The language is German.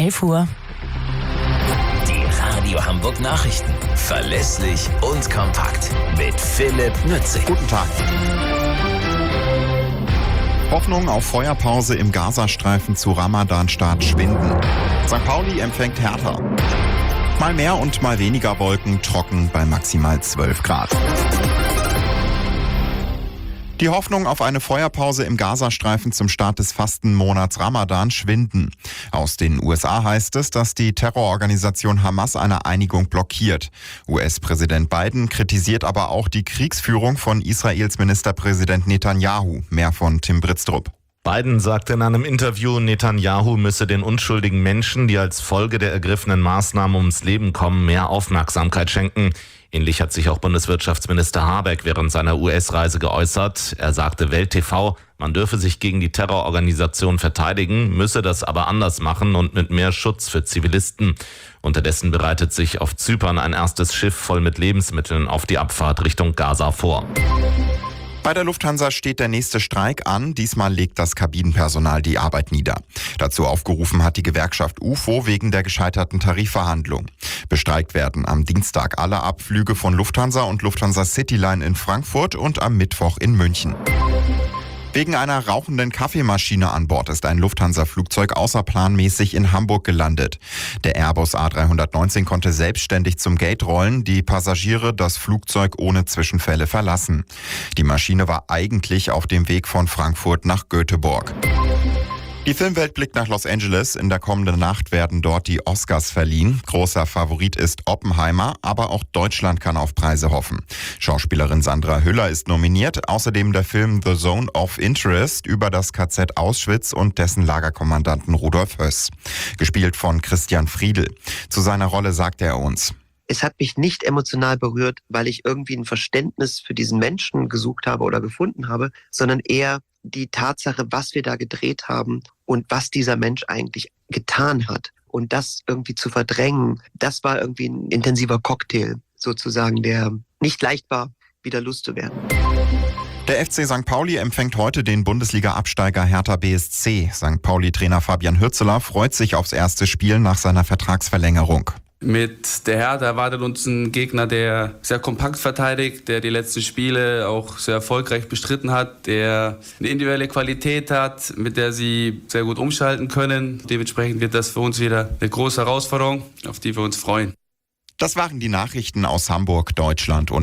11 Uhr. Die Radio Hamburg Nachrichten. Verlässlich und kompakt. Mit Philipp Nützig. Guten Tag. Hoffnung auf Feuerpause im Gazastreifen zu Ramadan-Start schwinden. St. Pauli empfängt Hertha. Mal mehr und mal weniger Wolken, trocken bei maximal 12 Grad. Die Hoffnung auf eine Feuerpause im Gazastreifen zum Start des Fastenmonats Ramadan schwinden. Aus den USA heißt es, dass die Terrororganisation Hamas eine Einigung blockiert. US-Präsident Biden kritisiert aber auch die Kriegsführung von Israels Ministerpräsident Netanyahu. Mehr von Tim Britztrup. Biden sagte in einem Interview, Netanyahu müsse den unschuldigen Menschen, die als Folge der ergriffenen Maßnahmen ums Leben kommen, mehr Aufmerksamkeit schenken. Ähnlich hat sich auch Bundeswirtschaftsminister Habeck während seiner US-Reise geäußert. Er sagte Welt TV, man dürfe sich gegen die Terrororganisation verteidigen, müsse das aber anders machen und mit mehr Schutz für Zivilisten. Unterdessen bereitet sich auf Zypern ein erstes Schiff voll mit Lebensmitteln auf die Abfahrt Richtung Gaza vor. Bei der Lufthansa steht der nächste Streik an. Diesmal legt das Kabinenpersonal die Arbeit nieder. Dazu aufgerufen hat die Gewerkschaft UFO wegen der gescheiterten Tarifverhandlung. Bestreikt werden am Dienstag alle Abflüge von Lufthansa und Lufthansa Cityline in Frankfurt und am Mittwoch in München. Wegen einer rauchenden Kaffeemaschine an Bord ist ein Lufthansa-Flugzeug außerplanmäßig in Hamburg gelandet. Der Airbus A319 konnte selbstständig zum Gate rollen, die Passagiere das Flugzeug ohne Zwischenfälle verlassen. Die Maschine war eigentlich auf dem Weg von Frankfurt nach Göteborg. Die Filmwelt blickt nach Los Angeles. In der kommenden Nacht werden dort die Oscars verliehen. Großer Favorit ist Oppenheimer, aber auch Deutschland kann auf Preise hoffen. Schauspielerin Sandra Hüller ist nominiert. Außerdem der Film The Zone of Interest über das KZ Auschwitz und dessen Lagerkommandanten Rudolf Höss. Gespielt von Christian Friedl. Zu seiner Rolle sagte er uns: Es hat mich nicht emotional berührt, weil ich irgendwie ein Verständnis für diesen Menschen gesucht habe oder gefunden habe, sondern eher die Tatsache, was wir da gedreht haben und was dieser Mensch eigentlich getan hat. Und das irgendwie zu verdrängen, das war irgendwie ein intensiver Cocktail sozusagen, der nicht leicht war, wieder loszuwerden. Der FC St. Pauli empfängt heute den Bundesliga-Absteiger Hertha BSC. St. Pauli-Trainer Fabian Hürzeler freut sich aufs erste Spiel nach seiner Vertragsverlängerung. Mit der Hertha erwartet uns ein Gegner, der sehr kompakt verteidigt, der die letzten Spiele auch sehr erfolgreich bestritten hat, der eine individuelle Qualität hat, mit der sie sehr gut umschalten können. Dementsprechend wird das für uns wieder eine große Herausforderung, auf die wir uns freuen. Das waren die Nachrichten aus Hamburg, Deutschland und